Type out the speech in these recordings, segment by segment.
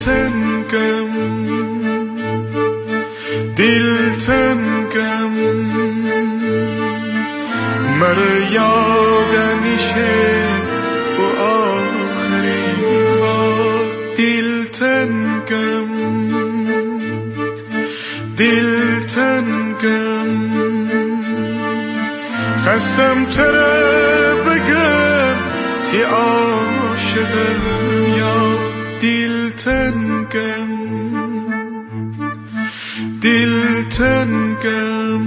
تنگم دل تنگم مره یاد میشه و آخرین بار دل تنگم دل تنگم خستم تره بگم تی عاشقم یا دل تنگم دل تنگم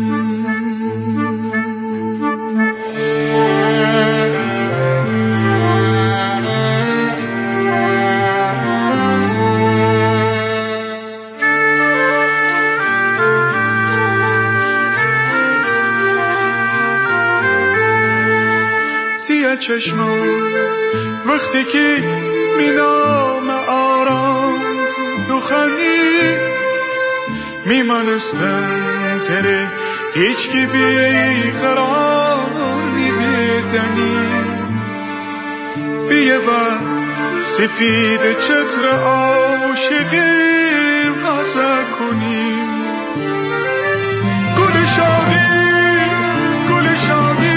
سیاه چشمان وقتی که مینام آرام دخانی میمانستم تره هیچ کی بیقرار میبیدنی بیه و سفید چتر عاشقی واسه کنیم گل شادی گل شادی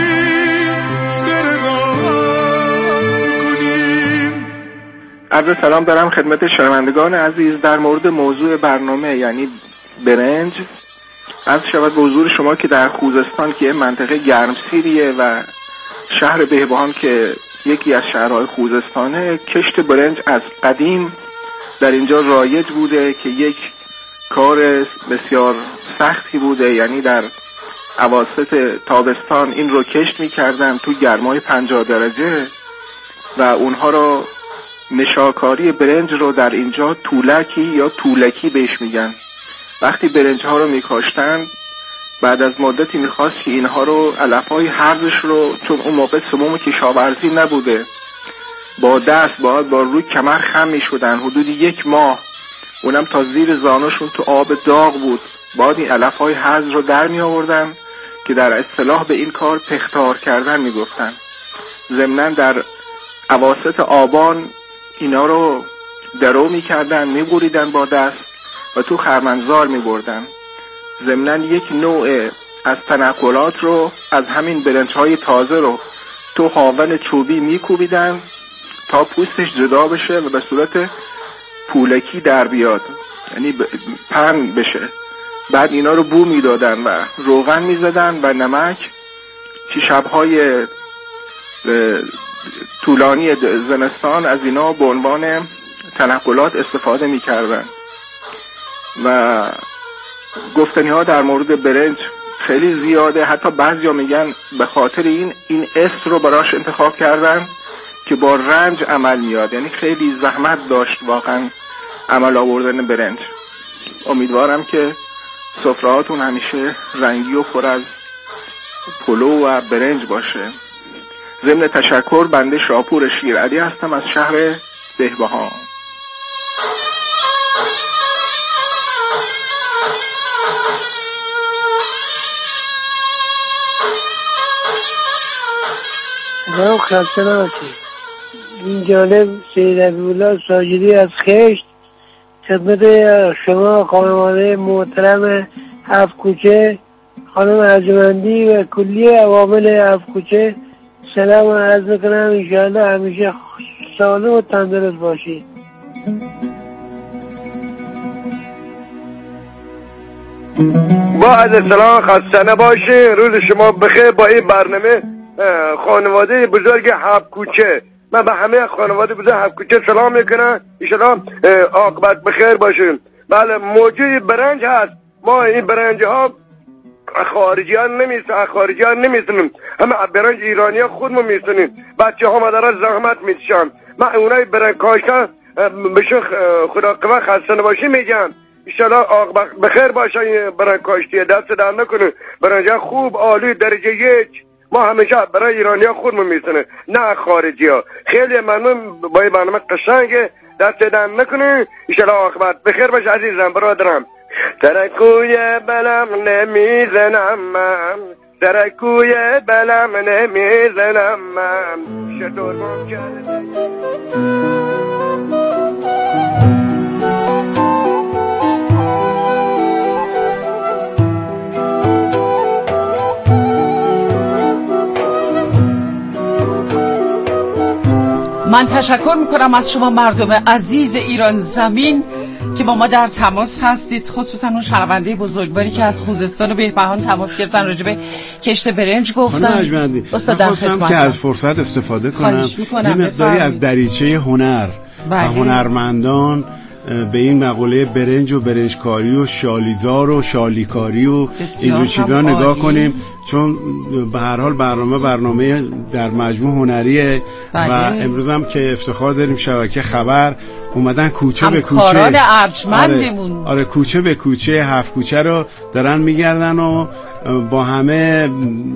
عرض سلام دارم خدمت شنوندگان عزیز. در مورد موضوع برنامه یعنی برنج عرض شود به حضور شما که در خوزستان که منطقه گرمسیریه و شهر بهبهان که یکی از شهرهای خوزستانه، کشت برنج از قدیم در اینجا رایج بوده که یک کار بسیار سختی بوده. یعنی در اواسط تابستان این رو کشت می‌کردن تو گرمای 50 درجه و اونها رو نشاکاری برنج رو در اینجا تولکی یا تولکی بهش میگن. وقتی برنج ها رو میکاشتن بعد از مدتی میخواست که اینها رو علفهای هرزش رو، چون اون موقع سموم کشاورزی نبوده، با دست با روی کمر خم میشدن حدود 1 ماه، اونم تا زیر زانوشون تو آب داغ بود. بعد این علفهای هرز رو در می آوردن که در اصطلاح به این کار پختار کردن میگفتن. ضمناً در اواسط آبان اینا رو درو میکردن، میبریدن با دست و تو خرمنزار میبردن. ضمناً یک نوع از تنقلات رو از همین برنج‌های تازه رو تو هاون چوبی میکوبیدن تا پوستش جدا بشه و به صورت پولکی در بیاد، یعنی پهن بشه. بعد اینا رو بو میدادن و روغن میزدن و نمک که شبهای طولانی زمستان از اینا به عنوان تنقلات استفاده میکردن. و گفتنی ها در مورد برنج خیلی زیاده. حتی بعضیا میگن به خاطر این اسم رو براش انتخاب کردن که با رنج عمل میاد، یعنی خیلی زحمت داشت واقعا عمل آوردن برنج. امیدوارم که سفرهاتون همیشه رنگی و پر از پلو و برنج باشه. ضمن تشکر، بنده شاپور شیرعلی هستم از شهر بهبهان. سلام، خسته نباشید. این جانب سید عبدالله ساجدی از خشت، خدمت شما خانواده محترم 7 کوچه، خانم ارجمندی و کلی عوامل 7 کوچه سلام عرض میکنم. انشاءالله همیشه سالم و تندرست باشید. با عرض سلام، خسته نباشید، روز شما بخیر. با این برنامه خانواده بزرگ 7 کوچه، من به همه خانواده بزرگ 7 کوچه سلام میکنم. انشاءالله عاقبت بخیر باشیم. بله، موجود برنج هست. ما این برنج ها خارجیان نمیستنیم، همه برنج ایرانی ها خودمون میستنیم. بچه ها مدارا زحمت میتشن. من اونای برنج کاشتن بهشون خدا قوت خسته نباشی میگم. انشالله بخیر باشه. برنج کاشتی دست در نکنه. برنج خوب عالی درجه 1 ما همیشه برای ایرانی ها خودمون میستنیم، نه خارجی ها. خیلی ممنون با این برنامه قشنگه، دست در نکنه. انشالله عاقبت بخیر باشه عزیزم برادرم. ترکوی بلم نمیزنم من، ترکوی بلم نمیزنم من، شطور گم کرده من تشکر میکنم از شما مردم عزیز ایران زمین که با ما در تماس هستید، خصوصا اون شنونده بزرگواری که از خوزستان و بهبهان تماس گرفتن راجع به کشت برنج گفتن. استاد در خدمت، که از فرصت استفاده کنم یه مقداری از دریچه هنر و هنرمندان به این مقوله برنج و برنجکاری و شالیزار و شالیکاری و اینجور چیزا نگاه کنیم، چون به هر حال برنامه در مجموع هنریه و امروز هم که افتخار داریم شبکه خبر اومدن کوچه به کوچه، همکاران ارجمندمون آره کوچه به کوچه 7 کوچه رو دارن میگردن و با همه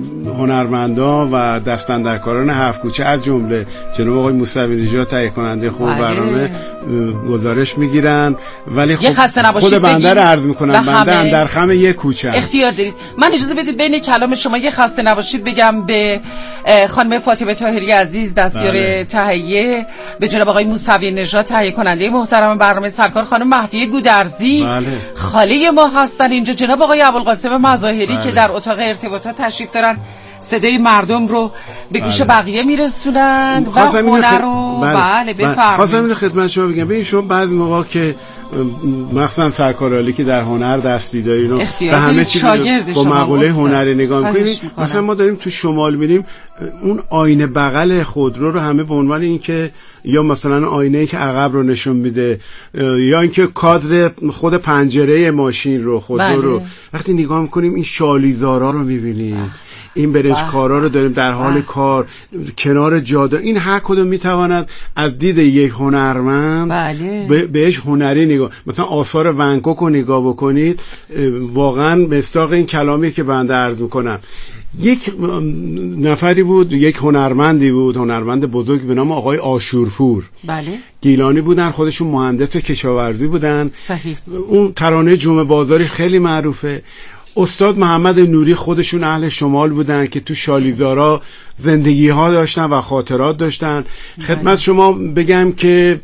هنرمندان و دستاندرکاران 7 کوچه از جمله جناب آقای موسوی نژاد تهیه کننده خوب برنامه گزارش میگیرن. ولی خود بنده رو عرض میکنم، بنده هم در خم یک کوچه اختیار دارید. من اجازه بدید بین کلام شما یه خسته نباشید بگم به خانم فاطمه طاهری عزیز دستیار تهیه، به جناب آقای موسوی نژاد تهیه کننده محترم برنامه، سرکار خانم مهدیه گودرزی خاله ما هستن اینجا، جناب آقای ابوالقاسم مظاهری که در اتاق ارتباطات تشریف دارن صدای مردم رو به گوش بقیه میرسونند و هنر رو بفرمایید. خواستم اینو خدمت شما بگم، ببین شما بعضی موقع که مثلا سرکار عالی که در هنر دستی دارین و به همه چیز با مقوله هنری نگاه می‌کنید، مثلا ما داریم تو شمال میریم اون آینه بغل خودرو رو همه به عنوان اینکه یا مثلا آینه‌ای که عقب رو نشون میده یا اینکه کادر خود پنجره ماشین رو خودرو رو وقتی نگاه می‌کنیم این شالیزارا رو می‌بینیم، این برنجکارا رو داریم در حال کار کنار جاده. این هر کدوم میتواند از دید یک هنرمند بهش هنری نگاه، مثلا آثار ونکوک رو نگاه بکنید، واقعا مصداق این کلامی که بنده عرض میکنم. یک نفری بود، یک هنرمندی بود، هنرمند بزرگ به نام آقای آشورپور، گیلانی بودن، خودشون مهندس کشاورزی بودن. صحیح. اون ترانه جمعه بازارش خیلی معروفه. استاد محمد نوری خودشون اهل شمال بودن که تو شالیزارا زندگی ها داشتن و خاطرات داشتن. خدمت شما بگم که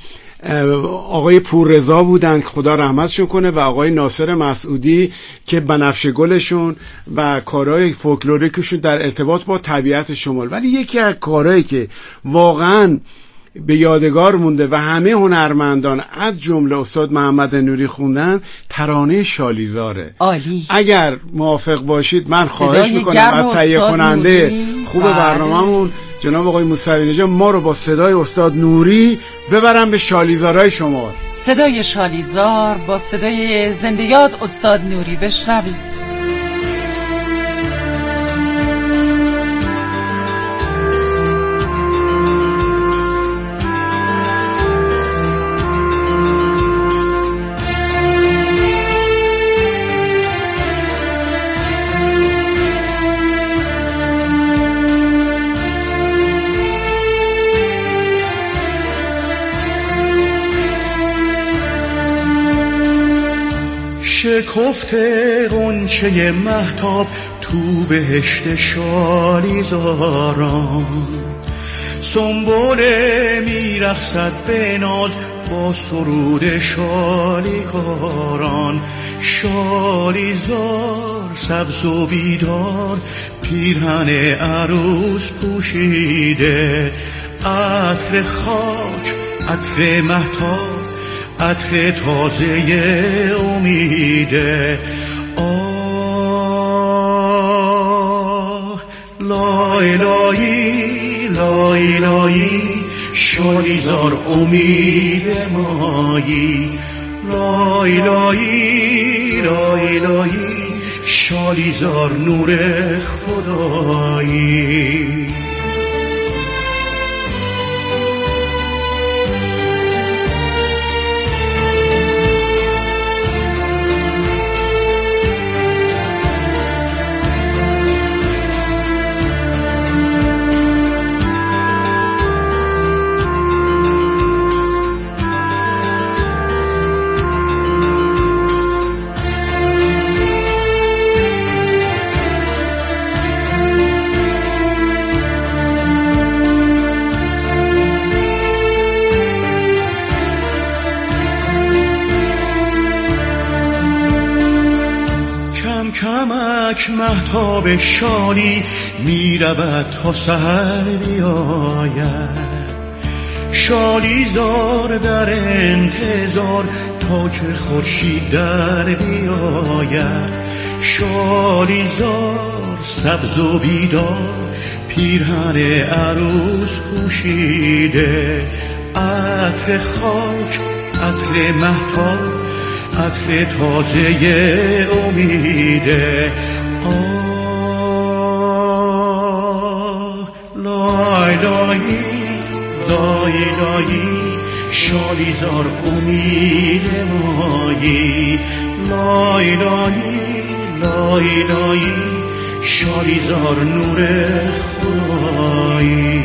آقای پوررضا بودن که خدا رحمتشون کنه و آقای ناصر مسعودی که بنفشه گلشون و کارهای فولکلوریکشون در ارتباط با طبیعت شمال. ولی یکی از کارهایی که واقعا به یادگار مونده و همه هنرمندان از جمله استاد محمد نوری خوندن ترانه شالیزاره. عالی. اگر موافق باشید من خواهش میکنم از تهیه کننده خوب برنامه‌مون جناب آقای موسوی نژاد ما رو با صدای استاد نوری ببرن به شالیزارای شمال. صدای شالیزار با صدای زنده یاد استاد نوری، بشنوید. شکفته غنچه مهتاب تو بهشت شالیزاران، سنبله میرقصد به ناز با سرود شالیکاران. شالیزار سبز و بیدار پیرهن عروس پوشیده، عطر خاک عطر مهتاب عطر تازه امیده. آه لای لایی لای لایی شالیزار امید مایی، لای لایی لای لایی شالیزار نور خدایی. مهتاب شالی می رود تا سحر بیاید، شالیزار در انتظار تا که خورشید در بیاید. شالیزار سبز و بیدار پیرهن عروس پوشیده، عطر خاک، عطر مهتاب، عطر تازه امیده. لای لایی لای لایی شالیزار امید مایی. لای لایی لای لایی شالیزار نور خدایی.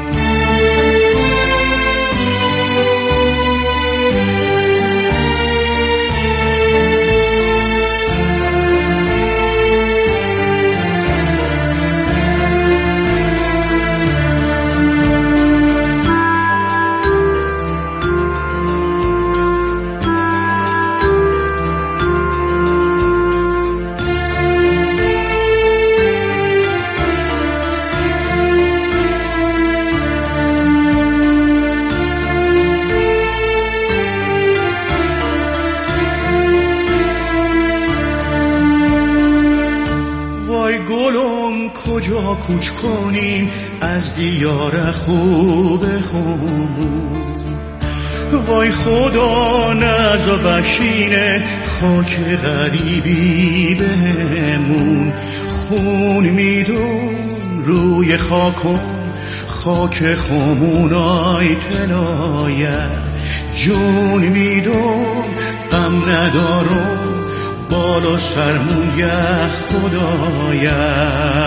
کجا کوچ کنیم از دیار خوب خون؟ وای خدا نزا بشینه خاک غریبی بهمون. خون میدون روی خاکم، خاک خمونای تلایه. جون میدون غم ندارم، بالا سرمون یه خدایه.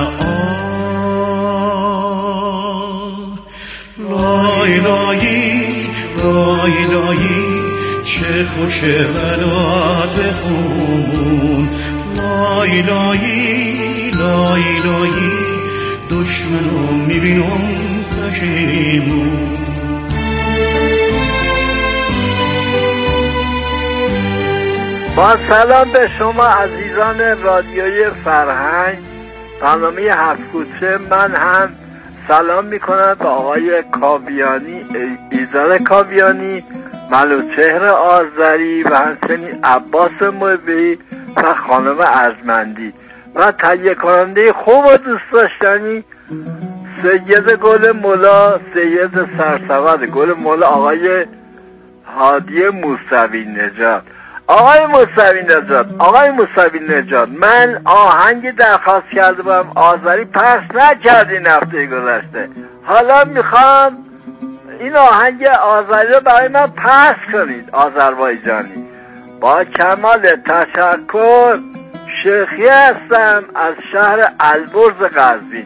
لای لایی لای لایی چه خوشه ولات خون. لای لایی لای لایی دشمنو میبینم پشیمون. با سلام به شما عزیزان رادیوی فرهنگ، برنامه هفت کوچه. من هم سلام میکنم به آقای کاویانی، ایزان کاویانی، منوچهر آذری و همچنین عباس محبی و خانم ارجمندی و تهیه کننده خوب و دوست داشتنی سید گل مولا، سید سرسود گل مولا، آقای هادی موسوی نژاد. آقای موسوی نژاد، من آهنگی درخواست کرده بودم آذری پخش نکردین هفته گذشته. حالا میخوام این آهنگ آذری رو برای من پخش کنید، آذربایجانی. با کمال تشکر. شیخی هستم از شهر البرز قزوین.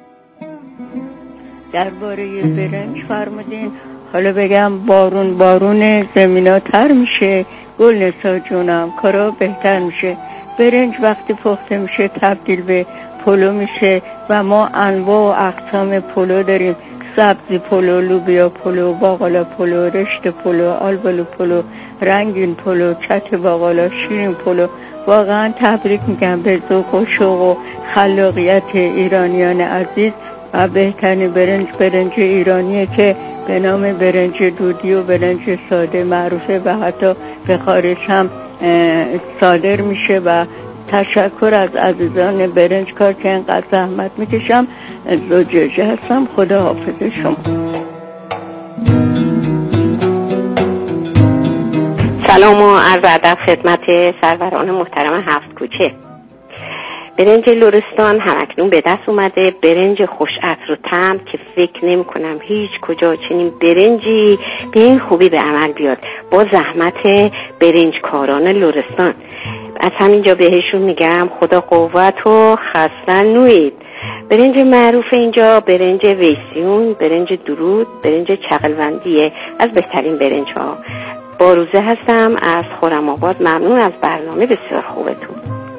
درباره برنج فرمودین، حالا بگم بارون زمینا تر میشه، گل نسا جونم کارا بهتر میشه. برنج وقتی پخته میشه تبدیل به پلو میشه و ما انواع و اقسام پلو داریم: سبزی پلو، لوبیا پلو، باقالا پلو، رشته پلو، آلبالو پلو، رنگین پلو، چت باقالا، شیرین پلو. واقعا تبریک میگم به ذوق و شوق و خلاقیت ایرانیان عزیز. و بهترین برنج ایرانیه که به نام برنج دودی و برنج ساده معروفه و حتی به خارج هم صادر میشه. و تشکر از عزیزان برنج کار که انقدر زحمت میکشم. زوجه هستم. خدا حافظ شما. سلام و عرض ادب خدمت سروران محترم هفت کوچه. برنج لرستان همکنون به دست اومده، برنج خوش عطر و طعم که فکر نمی کنم هیچ کجا چنین برنجی به این خوبی به عمل بیاد با زحمت برنج کاران لرستان. از همینجا بهشون میگم خدا قوت و خسته نوید. برنج معروف اینجا برنج ویسیون، برنج درود، برنج چغلوندیه، از بهترین برنج ها. باروزه هستم از خرم آباد. ممنون از برنامه بسیار خوبتون.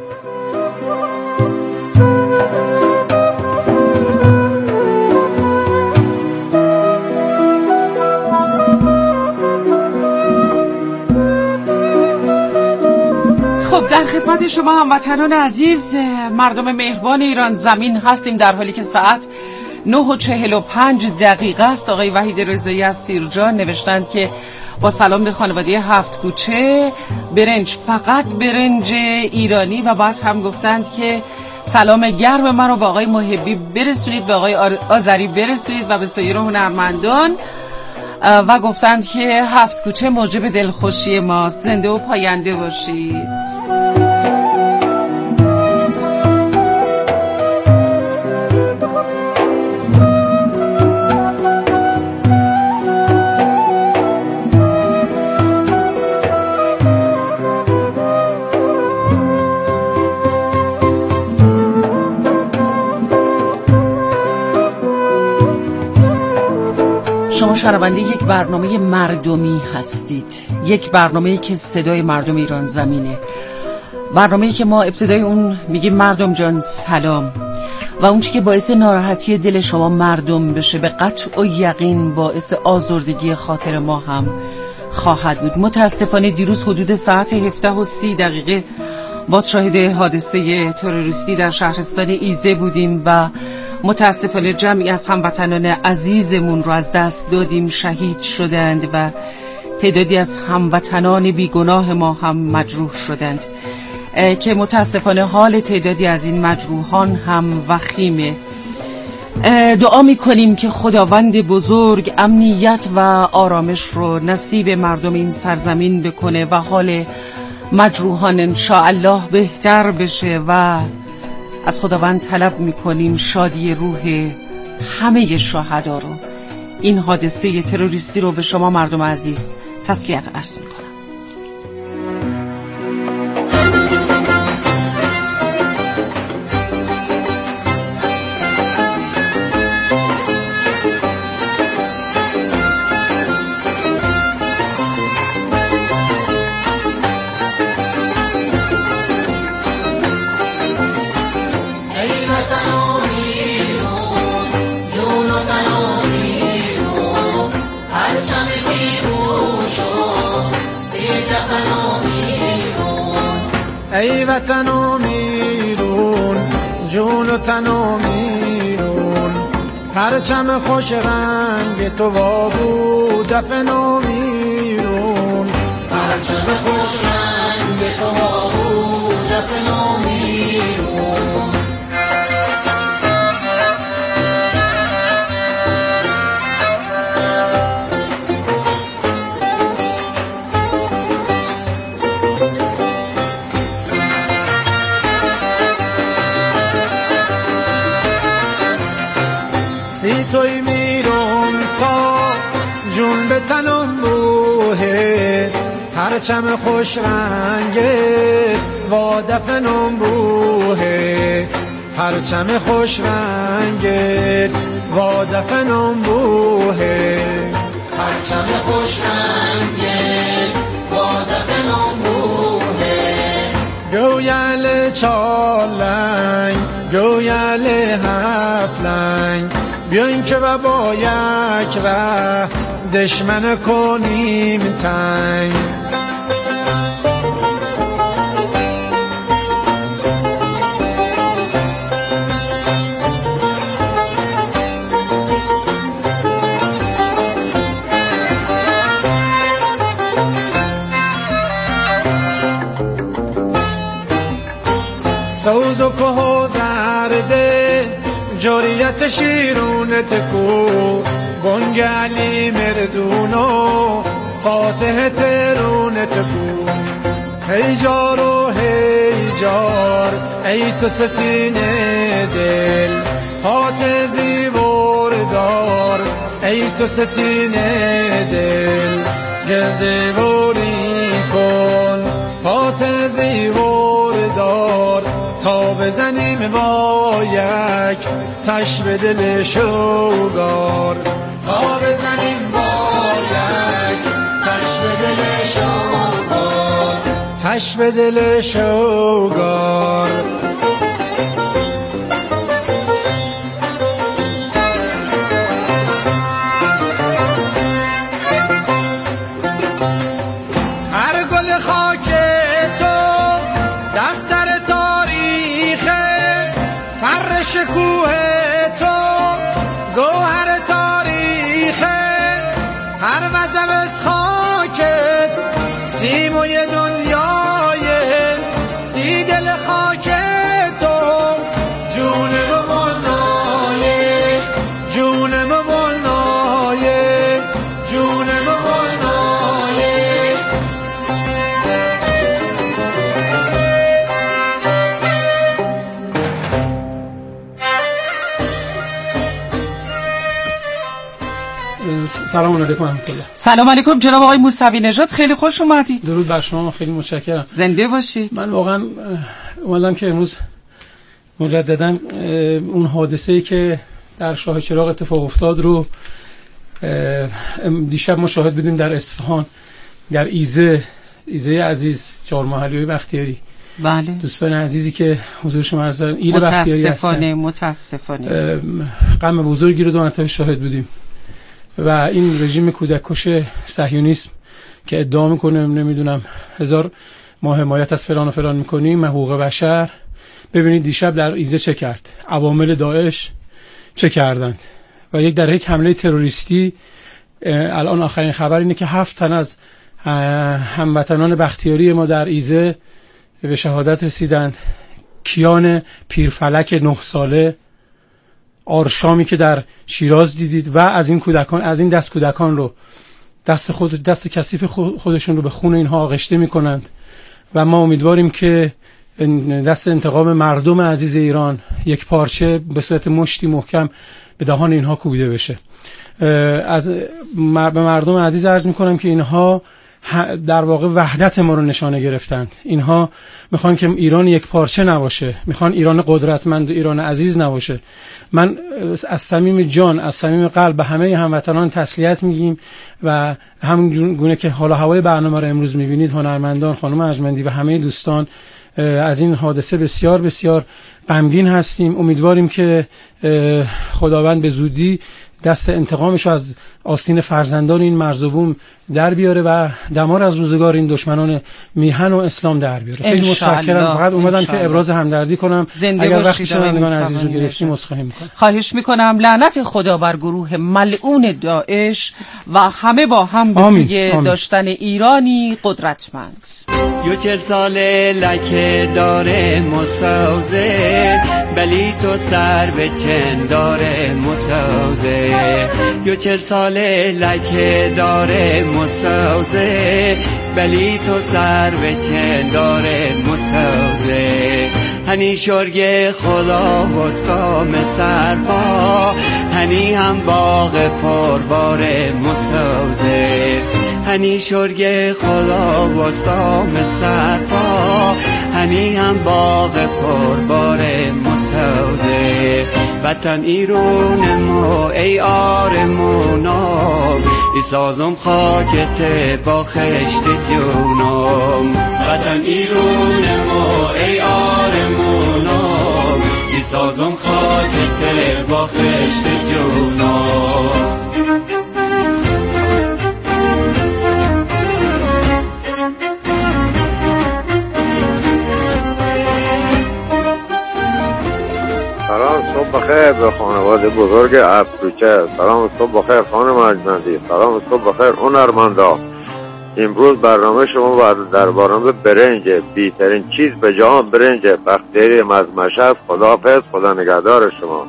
خب در خدمت شما هموطنان عزیز، مردم مهربان ایران زمین هستیم در حالی که ساعت 9:45 است. آقای وحید رضایی از سیرجان نوشتند که با سلام به خانواده هفت کوچه، برنج فقط برنج ایرانی، و بعد هم گفتند که سلام گرم من رو به آقای محبی برسونید، به آقای آذری برسونید و به سایر هنرمندان، و گفتند که هفت کوچه موجب دلخوشی ماست. زنده و پاینده باشید. شما شنونده یک برنامه مردمی هستید، یک برنامه‌ای که صدای مردم ایران زمینه، برنامه‌ای که ما ابتدای اون میگیم مردم جان سلام، و اون چی که باعث ناراحتی دل شما مردم بشه به قطع و یقین باعث آزردگی خاطر ما هم خواهد بود. متاسفانه دیروز حدود ساعت 17:30 باز شاهد حادثه تروریستی در شهرستان ایزه بودیم و متاسفانه جمعی از هموطنان عزیزمون رو از دست دادیم، شهید شدند و تعدادی از هموطنان بیگناه ما هم مجروح شدند که متاسفانه حال تعدادی از این مجروحان هم وخیمه. دعا میکنیم که خداوند بزرگ امنیت و آرامش رو نصیب مردم این سرزمین بکنه و حال مجروحان انشاءالله بهتر بشه، و از خداوند طلب میکنیم شادی روح همه شهدا رو. این حادثه تروریستی رو به شما مردم عزیز تسلیت عرض میکنم. ای وطن و میرون، جون و تن و میرون، پرچم خوش رنگ تو وابو دفن و میرون، پرچم خوش رنگ تو وابو دفن و میرون. سی توی میرون تا جون به تنم بوه، پرچم خوش رنگه و دفنم بوه، پرچم خوش رنگه و دفنم بوه، پرچم خوش رنگه و دفنم بوه. گویل چالنگ گویل هفلنگ، بیاین که و با یک ره دشمن کنیم تنگ. سوز و که و زرده جوریت شیرونت کو، بنگلی مردونو فاتح ترونت کو. هی جار و هی جار ای تو ستین دل، هات زیور دار ای تو ستین دل. گرده بوری کن هات زیور دار، تا بزنیم با یک تش به دل شوگار، تا بزنیم با یک تش به دل شوگار، تش به دل شوگار. هر گل خاک تو دفتر تاریخ، فر شکوه تو سیمای دنیای سی دل خاک تو جونم والای جونم والای جونم والای سلام علیکم ورحمت الله. سلام علیکم جناب آقای موسوی نژاد، خیلی خوش اومدید. درود بر شما، خیلی متشکرم. زنده باشید. من واقعا اومدم که امروز مجددا اون حادثه‌ای که در شاه چراغ اتفاق افتاد رو دیشب ما شاهد بودیم در اصفهان، در ایزه عزیز، چهارمحلی بختیاری. بله. دوستان عزیزی که حضور شما عرض دارن، ایل بختیاری هستن. متاسفانه غم بزرگی رو دو مرتبه شاهد بودیم و این رژیم کودک کش صهیونیسم که ادعا میکنه نمیدونم 1000 ما حمایت از فلان و فلان میکنیم، حقوق بشر. ببینید دیشب در ایزه چه کرد، عوامل داعش چه کردند و در یک حمله تروریستی. الان آخرین خبر اینه که 7 تن از هموطنان بختیاری ما در ایزه به شهادت رسیدند. کیان پیرفلک 9 ساله، آرشامی که در شیراز دیدید و از این کودکان، از این دست کودکان رو دست کثیف خودشون رو به خون اینها آغشته میکنند و ما امیدواریم که دست انتقام مردم عزیز ایران یک پارچه به صورت مشتی محکم به دهان اینها کوبیده بشه. به مردم عزیز عرض میکنم که اینها در واقع وحدت ما رو نشانه گرفتند. اینها میخوان که ایران یک پارچه نباشه، میخوان ایران قدرتمند و ایران عزیز نباشه. من از صمیم جان، از صمیم قلب به همه هموطنان تسلیت میگیم و همون گونه که حال و هوای برنامه رو امروز میبینید، هنرمندان، خانم ارجمندی و همه دوستان از این حادثه بسیار بسیار غمگین هستیم. امیدواریم که خداوند به زودی دست انتقامش از آستین فرزندان این مرز و بوم در بیاره و دمار از روزگار این دشمنان میهن و اسلام در بیاره. خیلی متشکرم. فقط اومدم که ابراز همدردی کنم. اگر وقتی شنوندگان عزیز رو گرفتیم عذرخواهی میکنم. خواهش میکنم. لعنت خدا بر گروه ملعون داعش و همه با هم به سوی داشتن ایرانی قدرتمند. 40 ساله لکه داره مسازه، بلی تو سر به چند داره مسازه. 40 ساله لکه داره مسازه، بلی تو سر به چند داره مسازه. هنی شرگ خدا وستام سرپا، هنی هم باغ پربار مسازه. هنی شرگ خدا وستام سرپا، هنی هم باغ پربار مسازه. وطن ایرون ما ای آرمونام، ای سازم خاکت با خشت جونم. وطن ایرون ما ای آرمونام، ای سازم خاکت با خشت جونم. سلام صبح بخیر به خانواده بزرگ افکوچه. سلام صبح بخیر خانم ارجمندی. سلام صبح بخیر هنرمندا. امروز برنامه شما در برنامه برنج، بیترین چیز به جهان برنج. بختیاری از مشهد. خداحافظ، خدا نگهدار شما.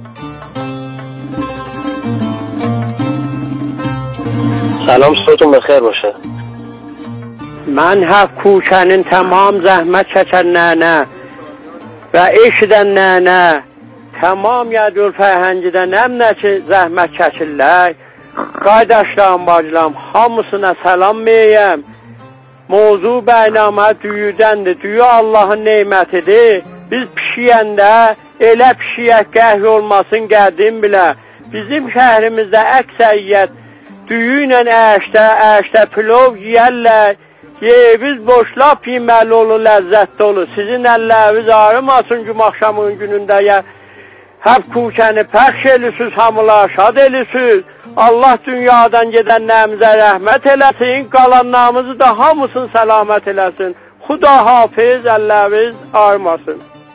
سلام صبحتون بخیر باشه. من هفت کوچنین تمام زحمت چچن نه و ایشدن نه tamam ya dül fəhəngədən əmnəki zəhmət çəkirlər. Qardaşlarım, bacılarım, hamısına salam meyəm. Mövzu bəynamə düyüdəndir. Düyü Allahın neymətidir. Biz pişiyəndə elə pişiyək qəhr olmasın qədim bilə. Bizim şəhrimizdə əksəriyyət düyü ilə əşdə pilov yiyərlər. Yeyimiz boşlap yeməli olur, ləzzətli olur. Sizin əlləriniz ağrımasın gün axşamın günündə ya. Hep kuçəni pəxş elisiniz, hamılar şad elisiniz. Allah dünyadan gedənlərimizə rəhmət eləsin, qalanlarımızı da hamısını səlamət eləsin. Xuda hafiz, əlləriniz ağrımasın.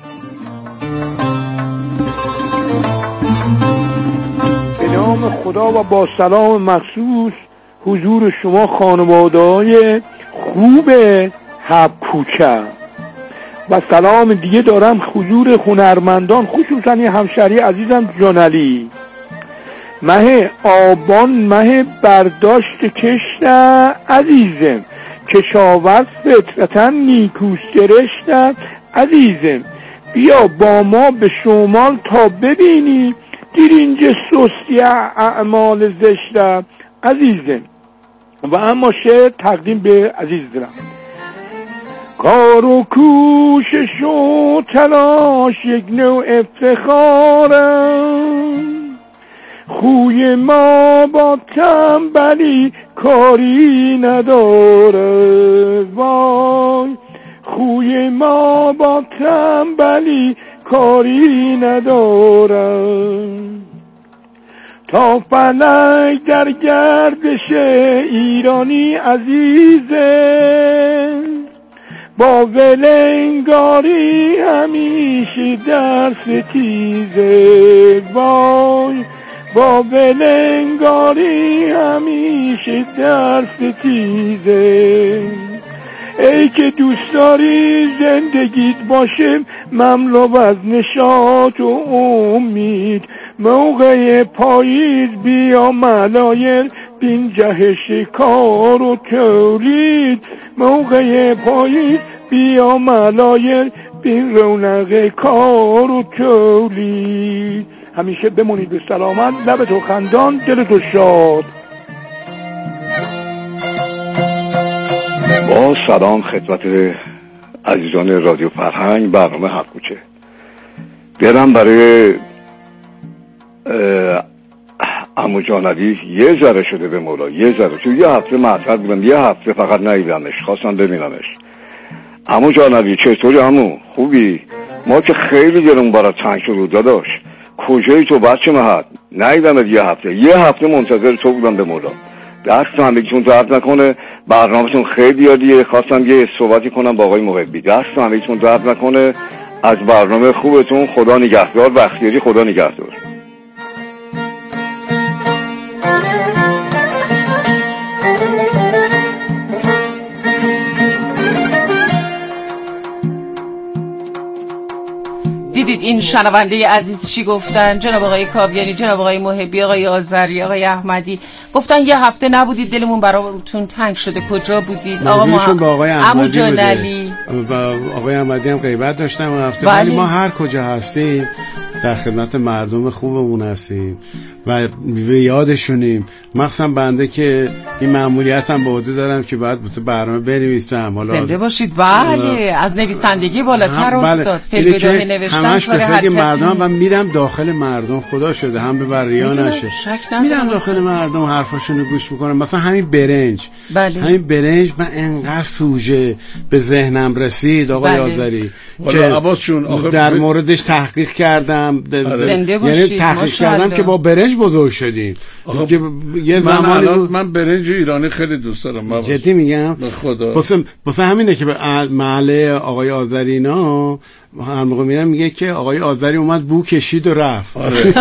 به نام خدا و با سلام مخصوص حضور شما خانواده‌های خوب هبکوچه. و سلام دیگه دارم حضور هنرمندان، خصوصا همشهری عزیزم جانعلی. مه آبان مه برداشت کشت عزیزم، کشاورز فطرتا نیکوست رشت عزیزم. بیا با ما به شمال تا ببینی دیرینج سستی اعمال زشت عزیزم. و اما شعر تقدیم به عزیز دارم. کار و کوشش و تلاش یک نوع افتخارم، خوی ما با تنبلی کاری نداره. وای خوی ما با تنبلی کاری نداره. تا فلک در گردش ایرانی عزیزه، با ولنگاری همیشه در ستیزه. وای با ولنگاری همیشه در ستیزه. ای که دوست داری زندگیت باشه مملو از نشاط و امید، موقع پاییز بیا ملایر بین جهش کار و تولید. موقع پاییز بیا ملایر بین رونق کار و تولید. همیشه بمونید به سلامت، لب تو خندان، دل تو شاد. با سلام خدمت عزیزان رادیو فرهنگ، برنامه هفکوچه. برم برای عمو جانبی یه ذره شده به مولا، یه ذره، چون یه هفته معطل بودم، یه هفته فقط ندیدمش، خواستم ببینمش. عمو جانبی چطوری عمو؟ خوبی؟ ما که خیلی دلمون برات تنگ شد داداش. کجایی تو بچه مهد؟ ندیدمت یه هفته منتظر تو بودم به مولا. دست همگیتون درد نکنه، برنامه‌تون خیلی عالیه. خواستم یه صحبتی کنم با آقای محبی. دست همگیتون درد نکنه، از برنامه خوبتون خدا نگهدار و اختیاری خدا نگهدار. دیدید این شنونده عزیز چی گفتن؟ جناب آقای کاویانی، جناب آقای محبی، آقای آذری، آقای احمدی گفتن یه هفته نبودید، دلمون براتون تنگ شده. کجا بودید؟ آقای عمو جانعلی و آقای احمدی هم غیبت داشتن اون هفته. ولی ما هر کجا هستیم در خدمت مردم خوبمون هستیم و به یادشونیم. مخصوصا بنده که این مأموریت هم به عهده دارم که باید واسه برنامه بنویسم. حالا زنده باشید. بله از نویسندگی بالاتر استاد، فعل بداهه نوشتن همش به فکر مردم و میرم داخل مردم، خدا شده هم به ریا نشه، میرم داخل مردم حرفاشونو گوش میکنم. مثلا همین برنج، همین برنج من انقدر سوژه به ذهنم رسید آقای آذری که در موردش تحقیق کردم. زنده باشید. یعنی تحقیق کردم که با برنج بزرگ شدیم. یه زمانی من برنج ایرانی خیلی دوست دارم. جدی میگم واسه همینه که به محله آقای آذرینا هر موقع میرم میگه که آقای آذری اومد بو کشید و رفت.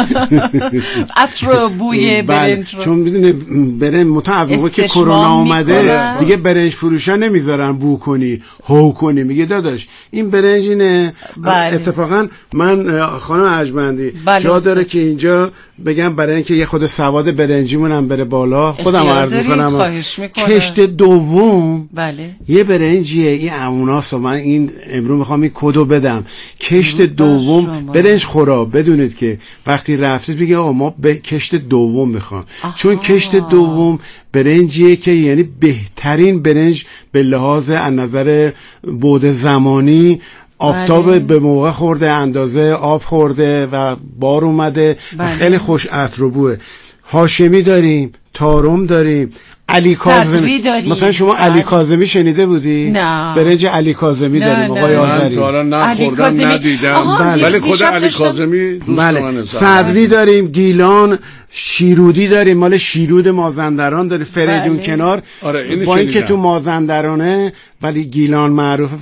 عطر بوی برنج رو. چون میدونه برنج موقع که کرونا اومده دیگه برنج فروشا نمیذارن بو کنی هو کنی. میگه داداش این برنج اینه. اتفاقا من خانم ارجمندی جا داره که اینجا بگم برای اینکه یه خود سواد برنجیمون هم بره بالا خودم عرض میکنم. کشت دوم یه برنجیه این اموناست و من این امروز میخوام این کدو بدم. کشت دوم برنج خورا بدونید که وقتی رفتید بگید آقا ما کشت دوم میخوام. چون کشت دوم برنجیه که یعنی بهترین برنج به لحاظ از نظر بعد زمانی، آفتاب به موقع خورده، اندازه آب خورده و بار اومده و خیلی خوش عطر و بوه. هاشمی داریم، تارم داریم، علی کاظمی. مثلا شما علی کاظمی شنیده بودی؟ نه. برنج علی کاظمی داریم آقای آذری. من نخوردم ندیدم ولی خود علی کاظمی دوست منه. صدری داریم، گیلان، شیرودی داریم، مال شیرود مازندران داریم، فریدون کنار. با این که تو مازندرانه ولی گیلان معروفه